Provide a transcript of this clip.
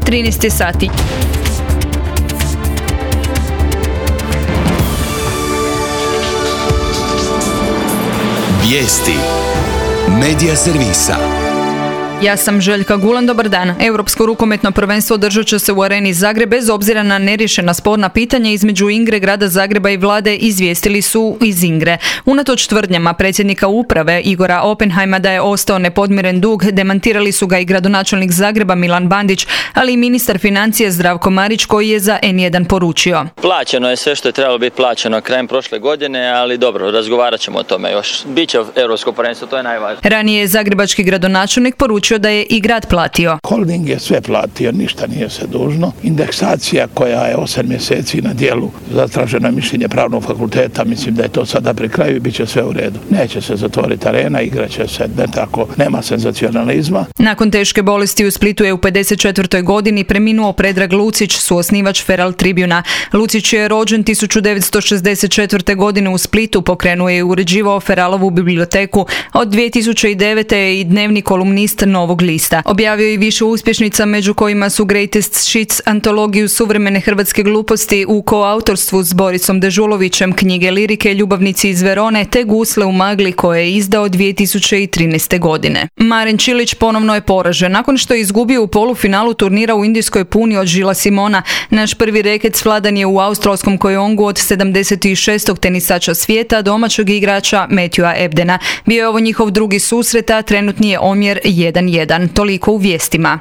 13 sati. Vijesti Medija servisa. Ja sam Željka Gulan, dobar dan. Europsko rukometno prvenstvo održat će se u areni Zagreb bez obzira na neriješena sporna pitanja između Ingre, grada Zagreba i vlade, izvijestili su iz Ingre. Unatoč tvrdnjama predsjednika uprave Igora Oppenheima da je ostao nepodmiren dug, demantirali su ga i gradonačelnik Zagreba Milan Bandić, ali i ministar financija Zdravko Marić koji je za N1 poručio. Plaćeno je sve što je trebalo biti plaćeno krajem prošle godine, ali dobro, razgovarat ćemo o tome još. Biće europsko prvenstvo, to je najvažnije. Ranije je zagrebački gradonačelnik poručio da je i grad platio. Holding je sve platio, ništa nije se dužno. Indeksacija koja je 8 mjeseci na dijelu, zatraženo je mišljenje pravnog fakulteta, mislim da je to sada pri kraju i bit će sve u redu. Neće se zatvoriti arena, igraće se, ne tako, nema senzacionalizma. Nakon teške bolesti u Splitu je u 54. godini preminuo Predrag Lucić, suosnivač Feral Tribuna. Lucić je rođen 1964. godine u Splitu, pokrenuo je i uređivao Feralovu biblioteku. Od 2009. je i dnevni kolumnist Novog lista. Objavio i više uspješnica, među kojima su Greatest Shits, antologiju suvremene hrvatske gluposti u koautorstvu s Borisom Dežulovićem, knjige lirike Ljubavnici iz Verone te Gusle u magli koje je izdao 2013. godine. Marin Čilić ponovno je poražen. Nakon što je izgubio u polufinalu turnira u Indijskoj Puni od Gillesa Simona, naš prvi reket svladan je u australskom Kojongu od 76. tenisača svijeta, domaćeg igrača Matthewa Ebdena. Bio je ovo njihov drugi susret, a trenutni je omjer 1:1. Toliko u vijestima.